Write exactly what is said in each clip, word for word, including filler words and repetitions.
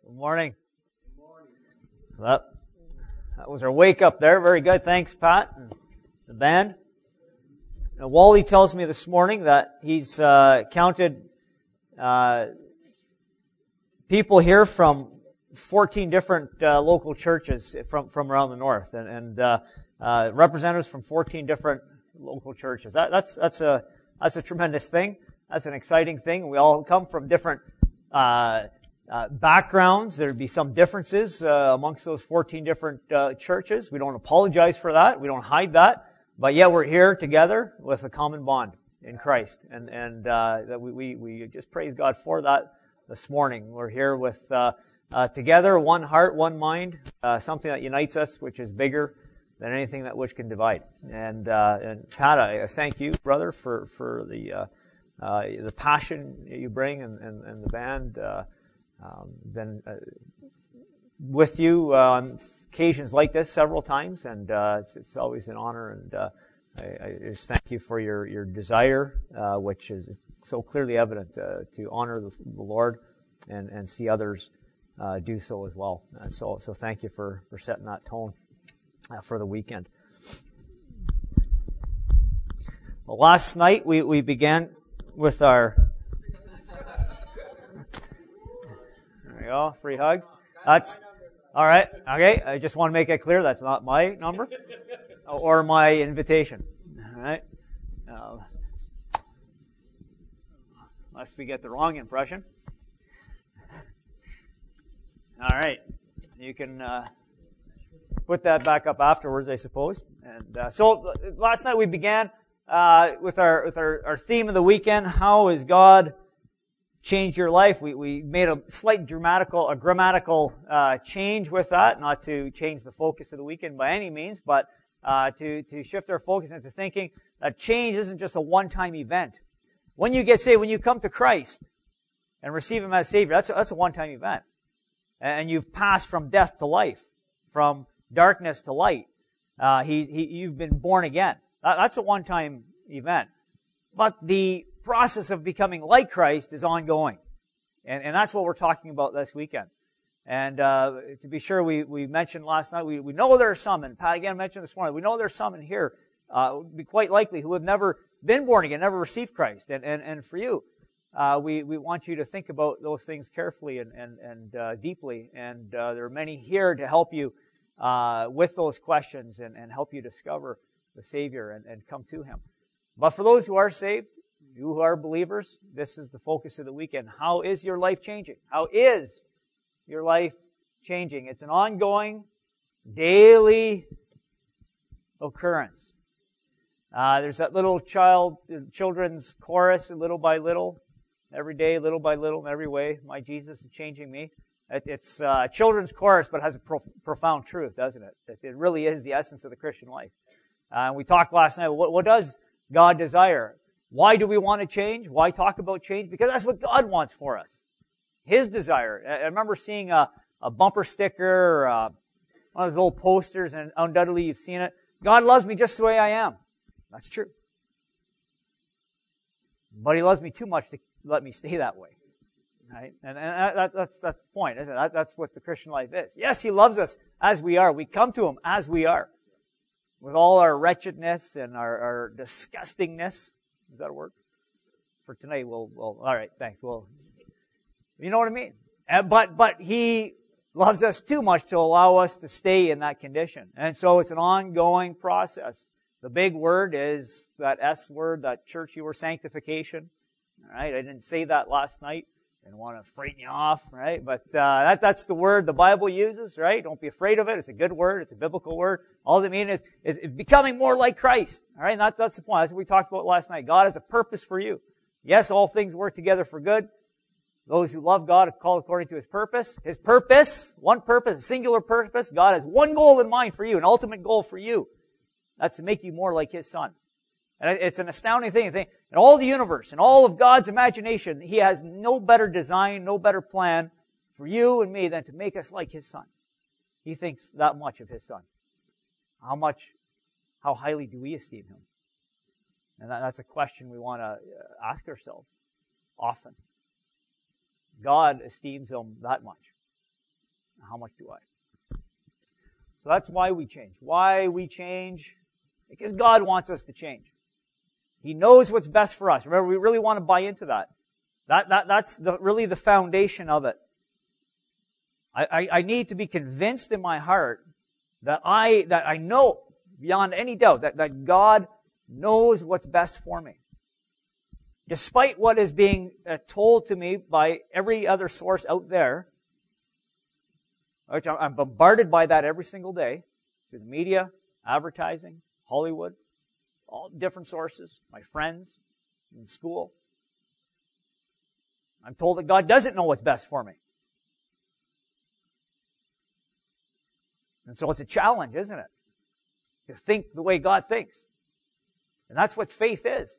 Good morning. Good morning. So that, that was our wake up there. Very good. Thanks, Pat and the band. Now, Wally tells me this morning that he's uh, counted uh, people here from fourteen different uh, local churches from from around the north, and, and uh, uh, representatives from fourteen different local churches. That, that's that's a that's a tremendous thing. That's an exciting thing. We all come from different uh, uh, backgrounds. There'd be some differences uh, amongst those fourteen different uh, churches. We don't apologize for that. We don't hide that. But yet we're here together with a common bond in Christ, and and uh, that we, we we just praise God for that this morning. We're here with uh, uh, together, one heart, one mind, uh, something that unites us, which is bigger than anything that which can divide. And uh, and Pat, I thank you, brother, for for the uh, uh, the passion you bring, and and, and the band. Uh, um, been uh, with you uh, on occasions like this several times, and uh, it's, it's always an honor. And uh, I, I just thank you for your your desire, uh, which is so clearly evident, uh, to honor the, the Lord and and see others uh, do so as well. And so so thank you for for setting that tone uh, for the weekend. Well, last night we we began with our. There we go, free hugs. That's all right. Okay, I just want to make it clear that's not my number or my invitation. All right, uh, lest we get the wrong impression. All right, you can uh, put that back up afterwards, I suppose. And uh, so last night we began uh, with our with our, our theme of the weekend. How is God change your life? We we made a slight dramatical, a grammatical uh, change with that, not to change the focus of the weekend by any means, but uh, to to shift our focus into thinking that change isn't just a one-time event. When you get saved, when you come to Christ and receive Him as Savior, that's a, that's a one-time event, and you've passed from death to life, from darkness to light. Uh, he, he you've been born again. That, that's a one-time event, but the process of becoming like Christ is ongoing. And, and that's what we're talking about this weekend. And uh, to be sure, we, we mentioned last night, we, we know there are some, and Pat again mentioned this morning, we know there are some in here, uh, would be quite likely, who have never been born again, never received Christ. And, and, and for you, uh, we, we want you to think about those things carefully and, and, and uh, deeply. And uh, there are many here to help you uh, with those questions and, and help you discover the Savior and, and come to Him. But for those who are saved, you who are believers, this is the focus of the weekend. How is your life changing? How is your life changing? It's an ongoing, daily occurrence. Uh, there's that little child, children's chorus, little by little, every day, little by little, in every way, my Jesus is changing me. It, it's uh, a children's chorus, but it has a pro- profound truth, doesn't it? It, it really is the essence of the Christian life. Uh, we talked last night, what, what does God desire? Why do we want to change? Why talk about change? Because that's what God wants for us. His desire. I remember seeing a, a bumper sticker or a, one of those old posters, and undoubtedly you've seen it. God loves me just the way I am. That's true. But He loves me too much to let me stay that way. Right? And, and that, that's, that's the point, isn't it? That, that's what the Christian life is. Yes, He loves us as we are. We come to Him as we are. With all our wretchedness and our, our disgustingness. Does that work? For tonight, we'll, we'll, all right, thanks. Well, you know what I mean? Uh, but, but He loves us too much to allow us to stay in that condition. And so it's an ongoing process. The big word is that S word, that churchy word, sanctification. All right, I didn't say that last night. Didn't want to frighten you off, right? But uh, that that's the word the Bible uses, right? Don't be afraid of it. It's a good word. It's a biblical word. All it means is, is becoming more like Christ. All right, and that, that's the point. That's what we talked about last night. God has a purpose for you. Yes, all things work together for good. Those who love God are called according to His purpose. His purpose, one purpose, a singular purpose. God has one goal in mind for you, an ultimate goal for you. That's to make you more like His Son. And it's an astounding thing. In all the universe, in all of God's imagination, He has no better design, no better plan for you and me than to make us like His Son. He thinks that much of His Son. How much, how highly do we esteem Him? And that's a question we want to ask ourselves often. God esteems Him that much. How much do I? So that's why we change. Why we change? Because God wants us to change. He knows what's best for us. Remember, we really want to buy into that. That, that, that's the, really the foundation of it. I, I, I need to be convinced in my heart that I, that I know beyond any doubt that, that God knows what's best for me. Despite what is being uh, told to me by every other source out there, which I'm, I'm bombarded by that every single day, through the media, advertising, Hollywood, all different sources, my friends, in school. I'm told that God doesn't know what's best for me. And so it's a challenge, isn't it? To think the way God thinks. And that's what faith is.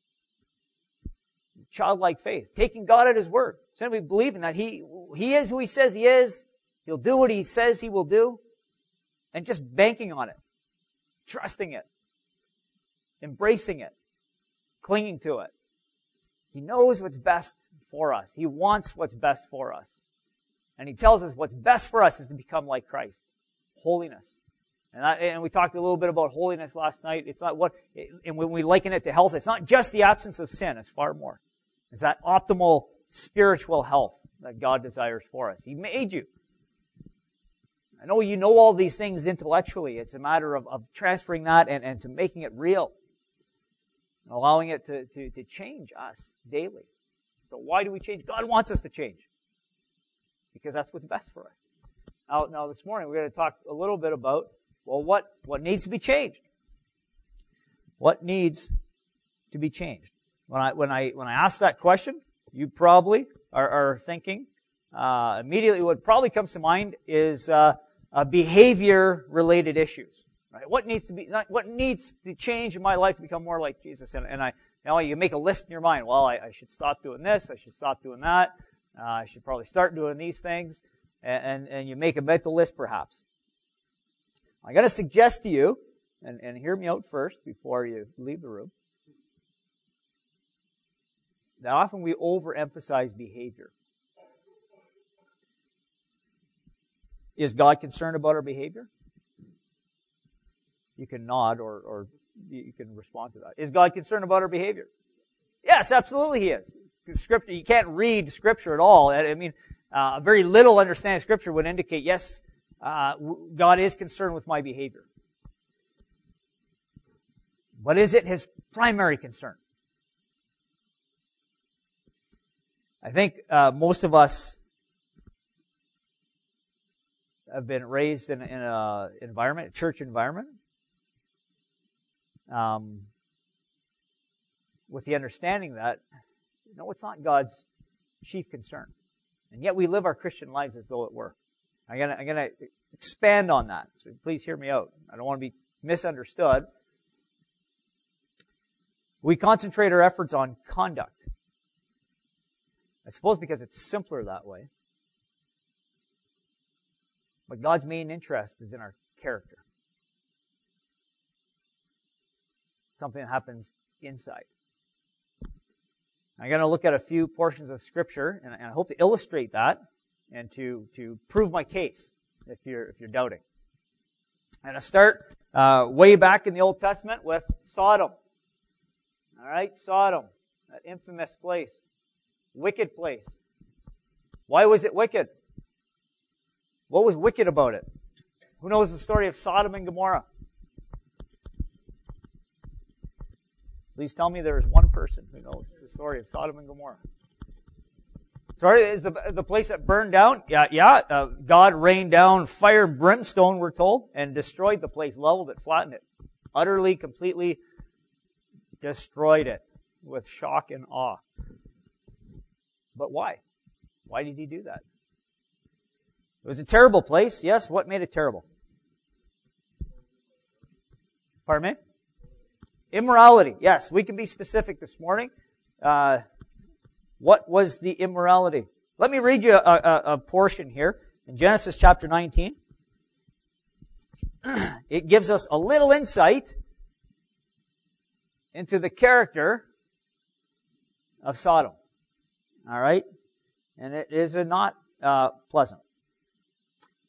Childlike faith. Taking God at His word. Simply believing that He, He is who He says He is. He'll do what He says He will do. And just banking on it. Trusting it. Embracing it. Clinging to it. He knows what's best for us. He wants what's best for us. And He tells us what's best for us is to become like Christ. Holiness. And, I, and we talked a little bit about holiness last night. It's not what, and when we liken it to health, it's not just the absence of sin. It's far more. It's that optimal spiritual health that God desires for us. He made you. I know you know all these things intellectually. It's a matter of, of transferring that and, and to making it real. Allowing it to, to, to change us daily. So why do we change? God wants us to change. Because that's what's best for us. Now, now this morning we're going to talk a little bit about, well, what, what needs to be changed? What needs to be changed? When I, when I, when I ask that question, you probably are, are thinking, uh, immediately what probably comes to mind is, uh, uh behavior-related issues. Right? What needs to be, what needs to change in my life to become more like Jesus? And, and I, you know, you make a list in your mind. Well, I, I should stop doing this. I should stop doing that. Uh, I should probably start doing these things. And, and, and you make a mental list, perhaps. I got to suggest to you, and, and hear me out first before you leave the room, that often we overemphasize behavior. Is God concerned about our behavior? You can nod or, or you can respond to that. Is God concerned about our behavior? Yes, absolutely He is. Scripture, you can't read Scripture at all. I mean, uh, very little understanding of Scripture would indicate, yes, uh, God is concerned with my behavior. But is it His primary concern? I think uh, most of us have been raised in, in a environment, a church environment, um, with the understanding that, no, it's not God's chief concern. And yet we live our Christian lives as though it were. I'm gonna, I'm gonna expand on that. So please hear me out. I don't want to be misunderstood. We concentrate our efforts on conduct. I suppose because it's simpler that way. But God's main interest is in our character. Something that happens inside. I'm going to look at a few portions of Scripture, and I hope to illustrate that and to, to prove my case if you're, if you're doubting. And I start uh, way back in the Old Testament with Sodom. All right, Sodom, that infamous place, wicked place. Why was it wicked? What was wicked about it? Who knows the story of Sodom and Gomorrah? Please tell me there is one person who knows the story of Sodom and Gomorrah. Sorry, is the the place that burned down? Yeah, yeah. Uh, God rained down fire and brimstone, we're told, and destroyed the place, leveled it, flattened it, utterly, completely destroyed it with shock and awe. But why? Why did He do that? It was a terrible place. Yes, what made it terrible? Pardon me? Immorality. Yes, we can be specific this morning. Uh, what was the immorality? Let me read you a, a, a portion here in Genesis chapter nineteen. It gives us a little insight into the character of Sodom. All right? And it is not uh, pleasant.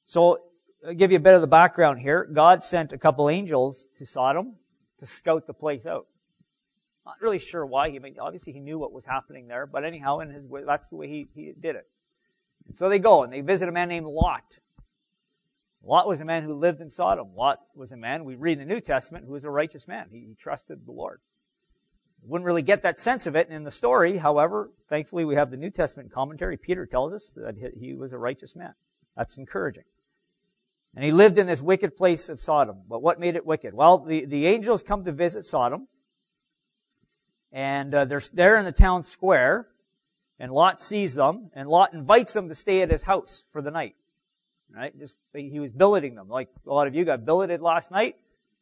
So, I'll give you a bit of the background here. God sent a couple angels to Sodom to scout the place out. Not really sure why. He I mean, obviously he knew what was happening there, but anyhow, in his way, that's the way he, he did it. And so they go and they visit a man named Lot. Lot was a man who lived in Sodom. Lot was a man, we read in the New Testament, who was a righteous man. He, he trusted the Lord. Wouldn't really get that sense of it in the story. However, thankfully we have the New Testament commentary. Peter tells us that he was a righteous man. That's encouraging. And he lived in this wicked place of Sodom. But what made it wicked? Well, the, the angels come to visit Sodom. And uh, they're there in the town square. And Lot sees them. And Lot invites them to stay at his house for the night. Right? Just, he was billeting them. Like a lot of you got billeted last night.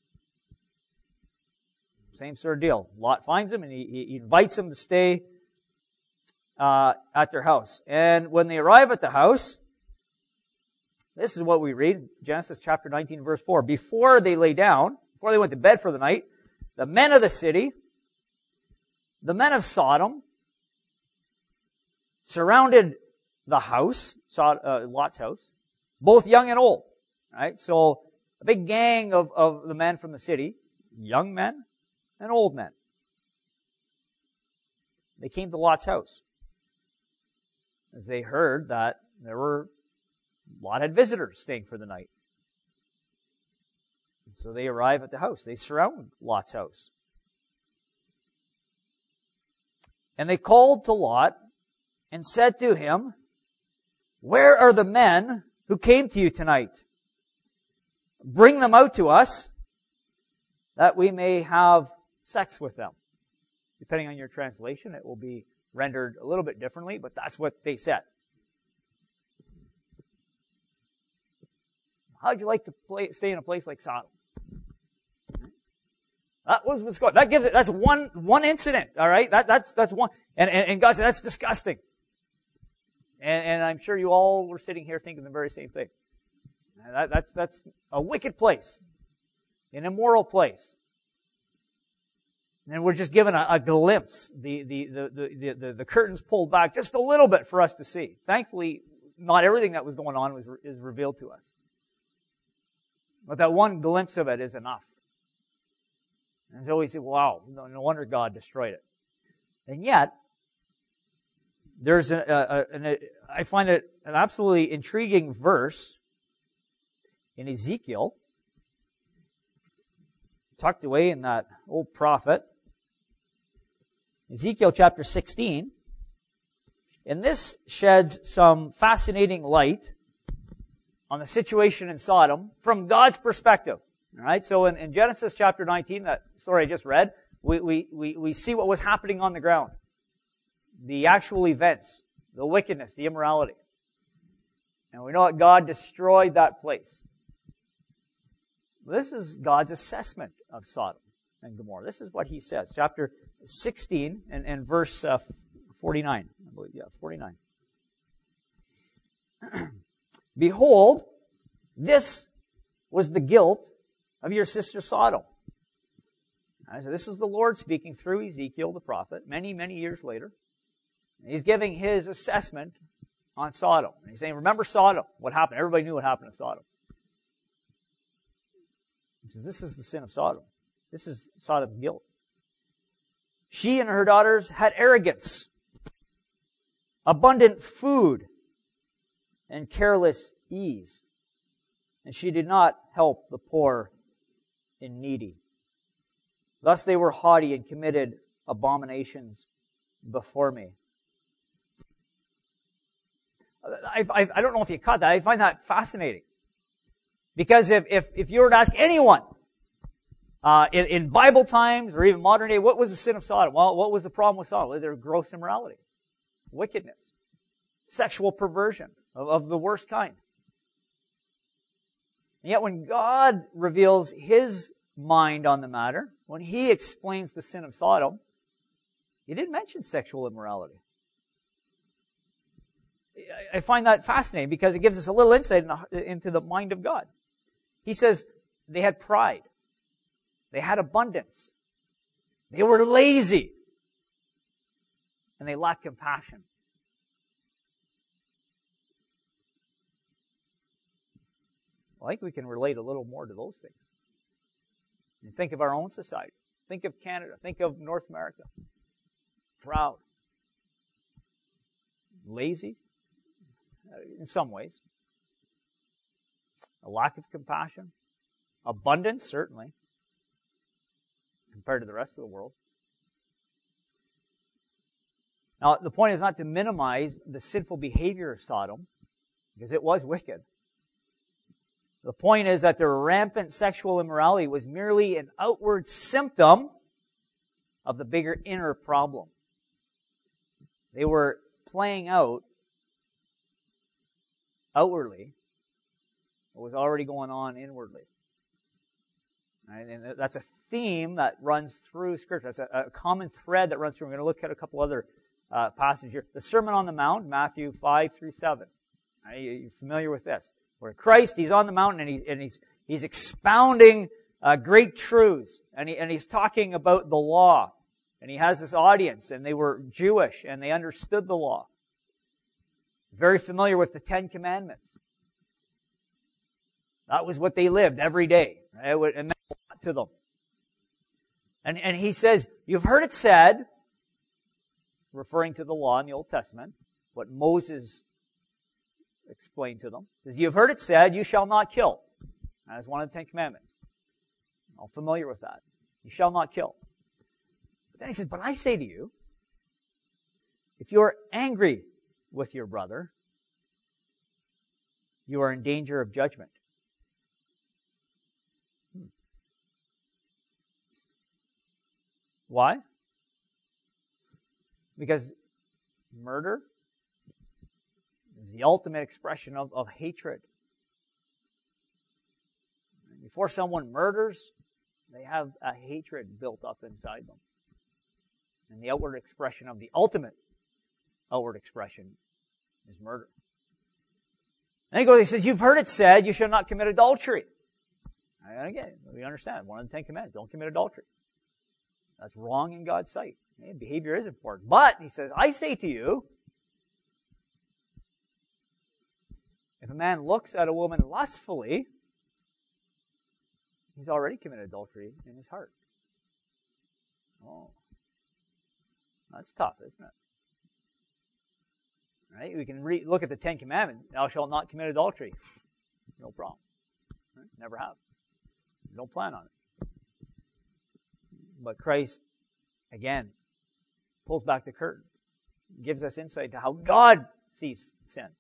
Same sort of deal. Lot finds them and he, he invites them to stay uh, at their house. And when they arrive at the house, this is what we read, Genesis chapter nineteen, verse four. Before they lay down, before they went to bed for the night, the men of the city, the men of Sodom, surrounded the house, uh, Lot's house, both young and old. Right? So, a big gang of, of the men from the city, young men and old men. They came to Lot's house as they heard that there were Lot had visitors staying for the night. So they arrive at the house. They surround Lot's house. And they called to Lot and said to him, "Where are the men who came to you tonight? Bring them out to us, that we may have sex with them." Depending on your translation, it will be rendered a little bit differently, but that's what they said. How'd you like to play, stay in a place like Sodom? That was what's going. That gives it. That's one one incident. All right. That that's that's one. And and, and God said that's disgusting. And and I'm sure you all were sitting here thinking the very same thing. That, that's that's a wicked place, an immoral place. And we're just given a, a glimpse. The the, the the the the curtains pulled back just a little bit for us to see. Thankfully, not everything that was going on was is revealed to us. But that one glimpse of it is enough. And so we say, wow, no, no wonder God destroyed it. And yet, there's a, a, a, a, I find it an absolutely intriguing verse in Ezekiel, tucked away in that old prophet, Ezekiel chapter sixteen. And this sheds some fascinating light on the situation in Sodom from God's perspective. All right, so in, in Genesis chapter nineteen, that story I just read, we, we, we, we see what was happening on the ground. The actual events, the wickedness, the immorality. And we know that God destroyed that place. This is God's assessment of Sodom and Gomorrah. This is what He says. Chapter sixteen and, and verse uh, forty-nine. I believe, yeah, forty-nine. Behold, this was the guilt of your sister Sodom. Right, so this is the Lord speaking through Ezekiel the prophet, many, many years later. And He's giving His assessment on Sodom. And He's saying, remember Sodom, what happened. Everybody knew what happened to Sodom. He says, this is the sin of Sodom. This is Sodom's guilt. She and her daughters had arrogance, abundant food, and careless ease. And she did not help the poor and needy. Thus they were haughty and committed abominations before me. I, I, I don't know if you caught that. I find that fascinating. Because if, if, if you were to ask anyone, uh, in, in Bible times or even modern day, what was the sin of Sodom? Well, what was the problem with Sodom? There was gross immorality, wickedness, sexual perversion of, of the worst kind. And yet when God reveals His mind on the matter, when He explains the sin of Sodom, He didn't mention sexual immorality. I find that fascinating because it gives us a little insight into the mind of God. He says they had pride. They had abundance. They were lazy. And they lacked compassion. Well, I think we can relate a little more to those things. And think of our own society. Think of Canada. Think of North America. Proud. Lazy, in some ways. A lack of compassion. Abundance, certainly, compared to the rest of the world. Now, the point is not to minimize the sinful behavior of Sodom, because it was wicked. The point is that their rampant sexual immorality was merely an outward symptom of the bigger inner problem. They were playing out outwardly what was already going on inwardly. Right? And that's a theme that runs through Scripture. That's a, a common thread that runs through. We're going to look at a couple other uh, passages here. The Sermon on the Mount, Matthew five through seven. Right? You're familiar with this. Where Christ, He's on the mountain and, he, and He's He's expounding uh, great truths. And, he, and He's talking about the law. And He has this audience, and they were Jewish, and they understood the law. Very familiar with the Ten Commandments. That was what they lived every day. Right? It meant a lot to them. And, and He says, you've heard it said, referring to the law in the Old Testament, what Moses explained to them. He says, you've heard it said, you shall not kill. That is one of the Ten Commandments. I'm all familiar with that. You shall not kill. But then He says, but I say to you, if you're angry with your brother, you are in danger of judgment. Hmm. Why? Because murder is the ultimate expression of, of hatred. Before someone murders, they have a hatred built up inside them. And the outward expression of the ultimate outward expression is murder. Then he goes, he says, you've heard it said, you shall not commit adultery. And again, we understand, one of the Ten Commandments, don't commit adultery. That's wrong in God's sight. Okay, behavior is important. But, he says, I say to you, if a man looks at a woman lustfully, he's already committed adultery in his heart. Oh. That's tough, isn't it? Right? We can re- look at the Ten Commandments. Thou shalt not commit adultery. No problem. Right? Never have. Don't plan on it. But Christ, again, pulls back the curtain. Gives us insight to how God sees sin.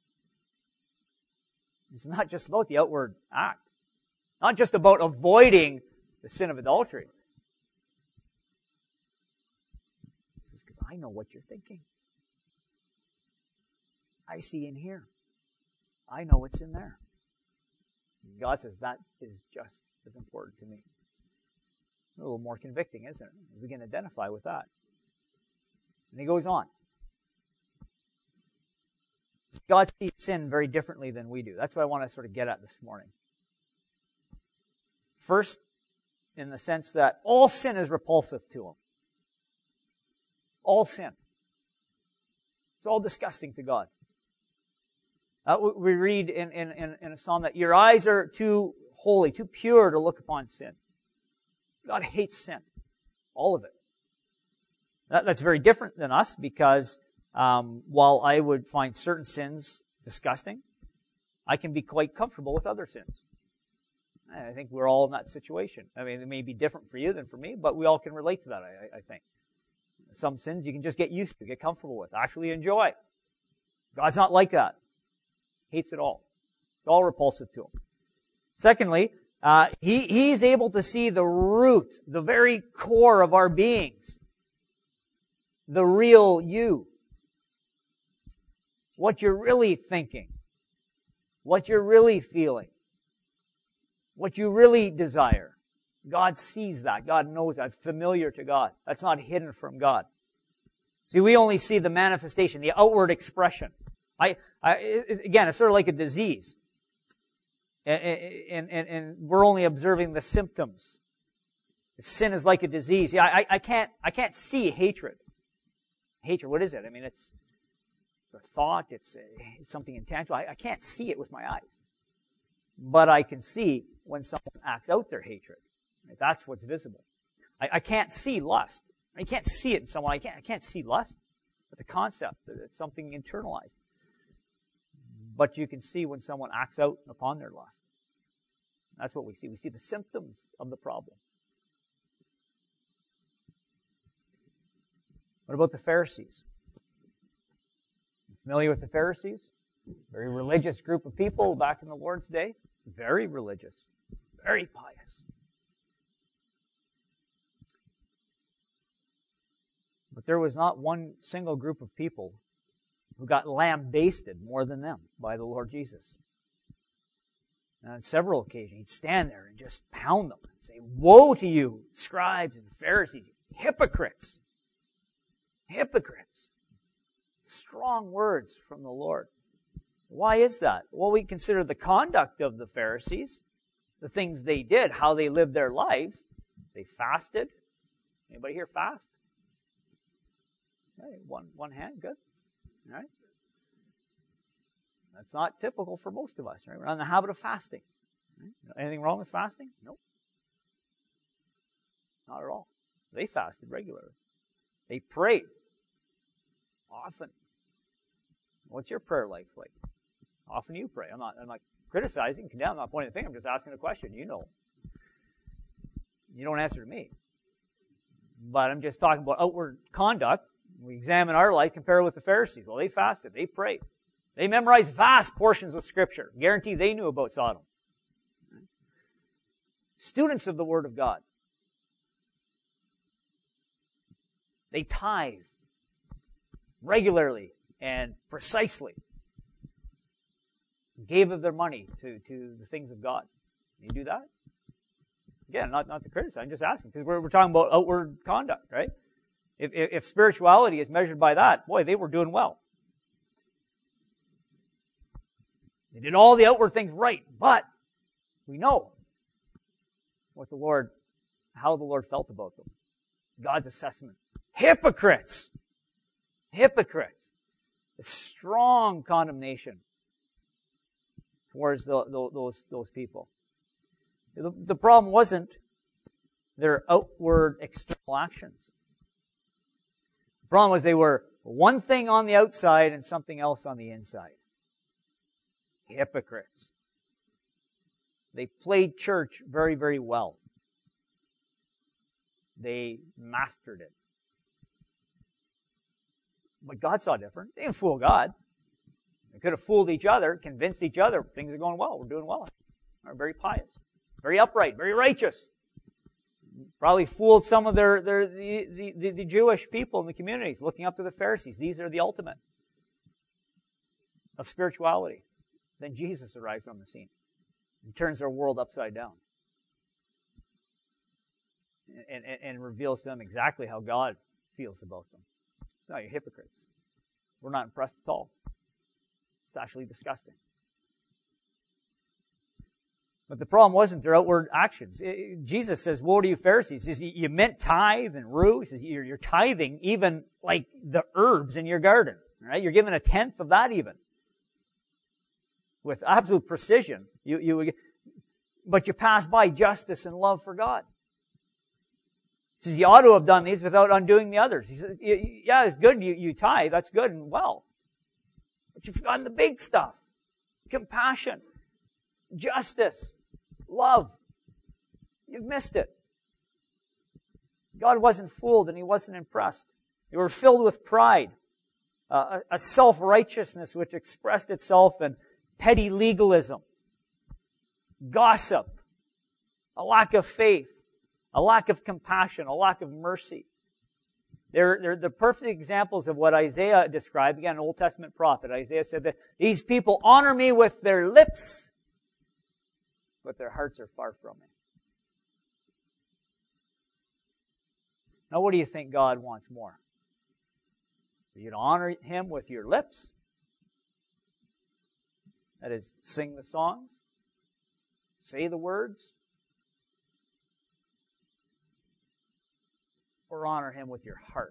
It's not just about the outward act. Not just about avoiding the sin of adultery. He says, because I know what you're thinking. I see in here. I know what's in there. And God says that is just as important to me. A little more convicting, isn't it? We can identify with that. And he goes on. God sees sin very differently than we do. That's what I want to sort of get at this morning. First, in the sense that all sin is repulsive to Him. All sin. It's all disgusting to God. Uh, we read in, in, in a psalm that your eyes are too holy, too pure to look upon sin. God hates sin. All of it. That, that's very different than us because um, while I would find certain sins disgusting, I can be quite comfortable with other sins. I think we're all in that situation. I mean, it may be different for you than for me, but we all can relate to that, I, I think. Some sins you can just get used to, get comfortable with, actually enjoy. God's not like that. Hates it all. It's all repulsive to Him. Secondly, uh, he, He's able to see the root, the very core of our beings. The real you. What you're really thinking. What you're really feeling. What you really desire. God sees that. God knows that. It's familiar to God. That's not hidden from God. See, we only see the manifestation, the outward expression. I, I again, it's sort of like a disease. And, and, and, and we're only observing the symptoms. If sin is like a disease, yeah, I, I can't, I can't see hatred. Hatred, what is it? I mean, it's, it's a thought, it's, a, it's something intangible. I, I can't see it with my eyes. but I can see when someone acts out their hatred. Right? That's what's visible. I, I can't see lust. I can't see it in someone. I can't, I can't see lust. It's a concept. It's something internalized. But you can see when someone acts out upon their lust. That's what we see. We see the symptoms of the problem. What about the Pharisees? Familiar with the Pharisees? Very religious group of people back in the Lord's day. Very religious. Very pious. But there was not one single group of people who got lambasted more than them by the Lord Jesus. And on several occasions, he'd stand there and just pound them and say, "Woe to you, scribes and Pharisees, hypocrites! Hypocrites!" Strong words from the Lord. Why is that? Well, we consider the conduct of the Pharisees, the things they did, how they lived their lives. They fasted. Anybody here fast? Okay, one, one hand, good. All right. That's not typical for most of us, right? We're not in the habit of fasting. Right? Anything wrong with fasting? Nope. Not at all. They fasted regularly. They prayed often. What's your prayer life like? Often you pray. I'm not, I'm not criticizing, condemning, I'm not pointing the finger, I'm just asking a question. You know. You don't answer to me. But I'm just talking about outward conduct. We examine our life, compare it with the Pharisees. Well, they fasted. They prayed. They memorized vast portions of Scripture. Guarantee they knew about Sodom. Students of the Word of God. They tithed regularly and precisely. Gave of their money to, to the things of God. You do that? Again, not, not to criticize, I'm just asking, because we're, we're talking about outward conduct, right? If, if, if spirituality is measured by that, boy, they were doing well. They did all the outward things right, but we know what the Lord, how the Lord felt about them. God's assessment. Hypocrites! Hypocrites! A strong condemnation towards the, the, those, those people. The, the problem wasn't their outward external actions. The problem was they were one thing on the outside and something else on the inside. Hypocrites. They played church very, very well. They mastered it. But God saw different. They didn't fool God. They could have fooled each other, convinced each other things are going well, we're doing well. They're very pious, very upright, very righteous. Probably fooled some of their, their the, the, the Jewish people in the communities, looking up to the Pharisees. These are the ultimate of spirituality. Then Jesus arrives on the scene and turns their world upside down. And, and, and reveals to them exactly how God feels about them. No, you're hypocrites. We're not impressed at all. It's actually disgusting. But the problem wasn't their outward actions. It, Jesus says, "Woe to you, Pharisees." He says, "You mint tithe and rue." He says, "You're, you're tithing even like the herbs in your garden." Right? You're giving a tenth of that even. With absolute precision. You, you, but you pass by justice and love for God. He says, "You ought to have done these without undoing the others." He says, "Yeah, it's good you, you tithe. That's good and well. But you've forgotten the big stuff. Compassion. Justice. Love. You've missed it." God wasn't fooled and He wasn't impressed. They were filled with pride. Uh, a, a self-righteousness which expressed itself in petty legalism. Gossip. A lack of faith. A lack of compassion. A lack of mercy. They're, they're the perfect examples of what Isaiah described. Again, an Old Testament prophet. Isaiah said that these people honor me with their lips, but their hearts are far from me. Now, what do you think God wants more? For you to honor Him with your lips? That is, sing the songs? Say the words? Or honor Him with your heart?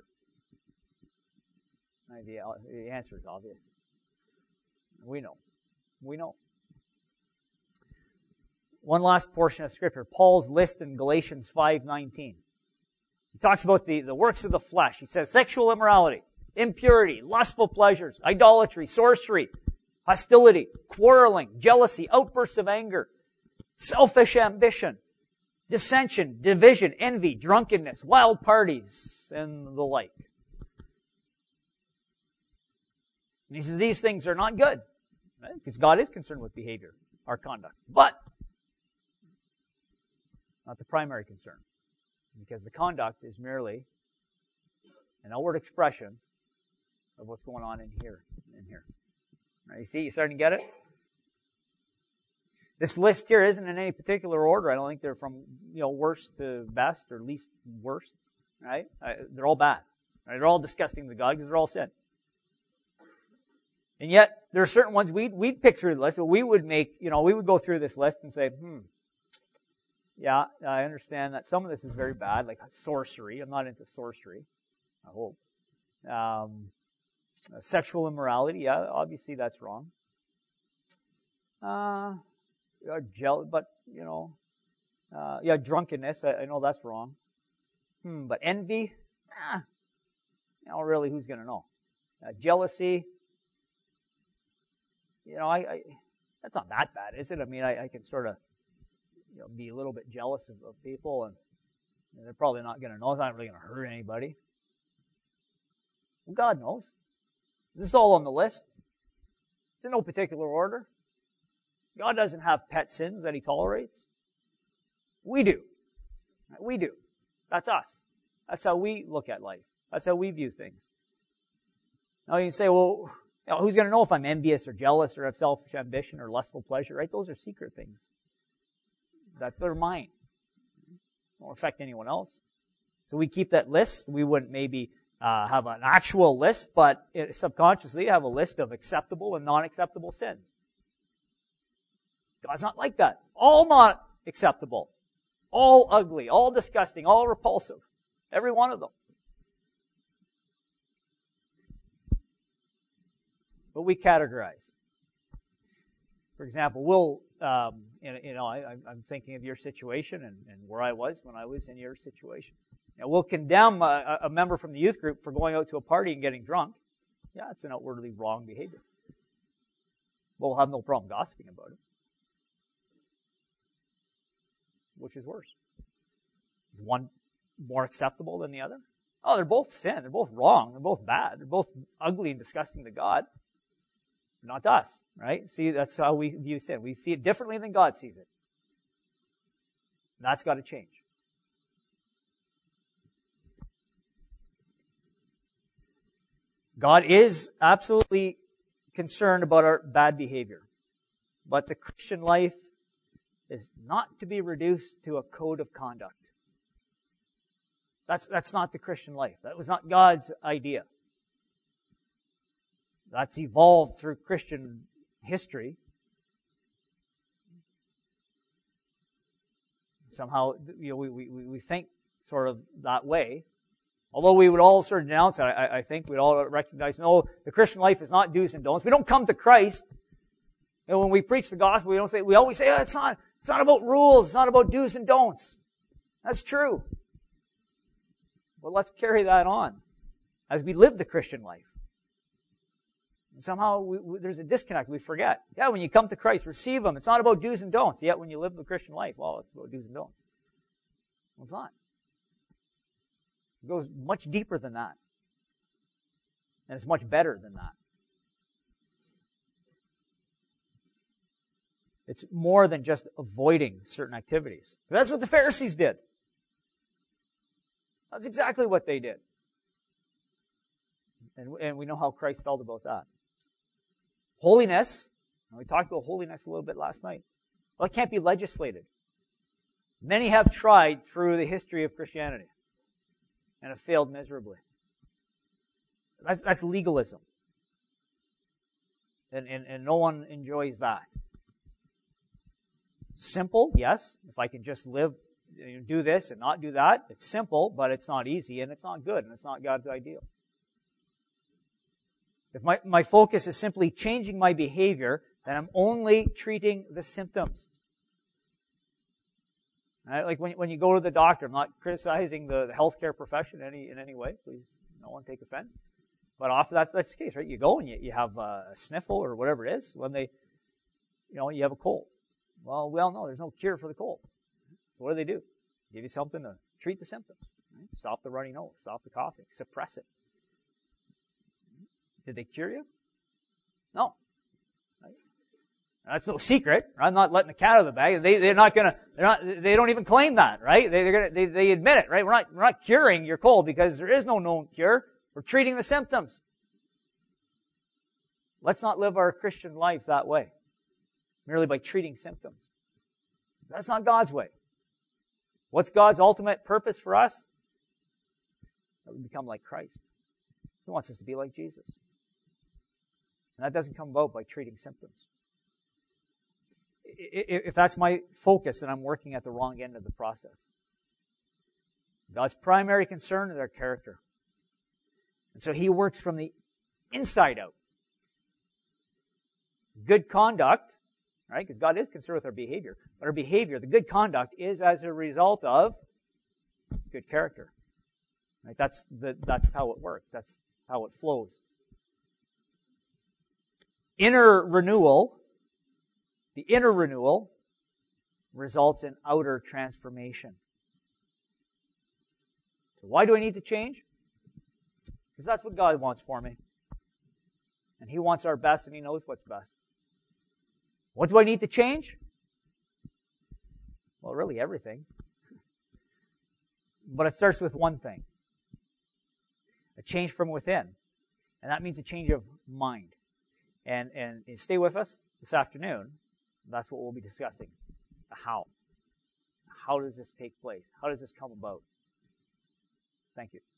The, the answer is obvious. We know. We know. One last portion of Scripture, Paul's list in Galatians five nineteen. He talks about the, the works of the flesh. He says sexual immorality, impurity, lustful pleasures, idolatry, sorcery, hostility, quarreling, jealousy, outbursts of anger, selfish ambition, dissension, division, envy, drunkenness, wild parties, and the like. And he says these things are not good, right? Because God is concerned with behavior, our conduct. But not the primary concern. Because the conduct is merely an outward expression of what's going on in here. In here. Right, you see, you starting to get it? This list here isn't in any particular order. I don't think they're from, you know, worst to best or least worst. Right? Uh, they're all bad. Right? They're all disgusting to God because they're all sin. And yet, there are certain ones we'd, we'd pick through the list, but we would make, you know, we would go through this list and say, hmm, yeah, I understand that some of this is very bad, like sorcery. I'm not into sorcery, I hope. Um, sexual immorality, yeah, obviously that's wrong. Uh, jealous, but, you know, uh, yeah, drunkenness, I, I know that's wrong. Hmm, but envy, ah, you know, really, who's going to know? Uh, jealousy, you know, I, I, that's not that bad, is it? I mean, I, I can sort of, you know, be a little bit jealous of, of people, and, and they're probably not going to know. It's not really going to hurt anybody. Well, God knows. This is all on the list. It's in no particular order. God doesn't have pet sins that He tolerates. We do. We do. That's us. That's how we look at life. That's how we view things. Now you can say, well, you know, who's going to know if I'm envious or jealous or have selfish ambition or lustful pleasure, right? Those are secret things. That they're mine. Won't affect anyone else. So we keep that list. We wouldn't maybe uh, have an actual list, but it, subconsciously have a list of acceptable and non-acceptable sins. God's not like that. All not acceptable. All ugly. All disgusting. All repulsive. Every one of them. But we categorize. For example, we'll, um, you know, I, I'm thinking of your situation and, and where I was when I was in your situation. Now, we'll condemn a, a member from the youth group for going out to a party and getting drunk. Yeah, it's an outwardly wrong behavior. But we'll have no problem gossiping about it. Which is worse? Is one more acceptable than the other? Oh, they're both sin. They're both wrong. They're both bad. They're both ugly and disgusting to God. Not to us, right? See, that's how we view sin. We see it differently than God sees it. That's got to change. God is absolutely concerned about our bad behavior. But the Christian life is not to be reduced to a code of conduct. That's, that's not the Christian life. That was not God's idea. That's evolved through Christian history. Somehow, you know, we, we, we think sort of that way. Although we would all sort of denounce it, I, I think we'd all recognize, no, the Christian life is not do's and don'ts. We don't come to Christ. And when we preach the gospel, we don't say, we always say, oh, it's not, it's not about rules. It's not about do's and don'ts. That's true. But let's carry that on as we live the Christian life. And somehow we, we, there's a disconnect. We forget. Yeah, when you come to Christ, receive Him. It's not about do's and don'ts. Yet when you live the Christian life, well, it's about do's and don'ts. Well, it's not. It goes much deeper than that. And it's much better than that. It's more than just avoiding certain activities. That's what the Pharisees did. That's exactly what they did. And, and we know how Christ felt about that. Holiness, and we talked about holiness a little bit last night. Well, it can't be legislated. Many have tried through the history of Christianity and have failed miserably. That's, that's legalism. And, and, and no one enjoys that. Simple, yes. If I can just live, you know, do this and not do that, it's simple, but it's not easy and it's not good and it's not God's ideal. If my, my focus is simply changing my behavior, then I'm only treating the symptoms. Right? Like when when you go to the doctor, I'm not criticizing the, the healthcare profession in any in any way. Please, no one take offense. But often that's that's the case, right? You go and you, you have a sniffle or whatever it is when they, you know, you have a cold. Well, we all know there's no cure for the cold. So what do they do? Give you something to treat the symptoms. Right? Stop the runny nose, stop the coughing, suppress it. Did they cure you? No. Right? That's no secret. I'm not letting the cat out of the bag. They, they're not gonna, they're not, they don't even claim that, right? They, they're gonna, they, they admit it, right? We're not, we're not curing your cold because there is no known cure. We're treating the symptoms. Let's not live our Christian life that way, merely by treating symptoms. That's not God's way. What's God's ultimate purpose for us? That we become like Christ. He wants us to be like Jesus. And that doesn't come about by treating symptoms. If that's my focus, then I'm working at the wrong end of the process. God's primary concern is our character. And so He works from the inside out. Good conduct, right? Because God is concerned with our behavior. But our behavior, the good conduct, is as a result of good character. Right? That's the, that's how it works. That's how it flows. Inner renewal, the inner renewal results in outer transformation. So why do I need to change? Because that's what God wants for me. And He wants our best, and He knows what's best. What do I need to change? Well, really everything. But it starts with one thing. A change from within. And that means a change of mind. And, and, and stay with us this afternoon. That's what we'll be discussing. The how. How does this take place? How does this come about? Thank you.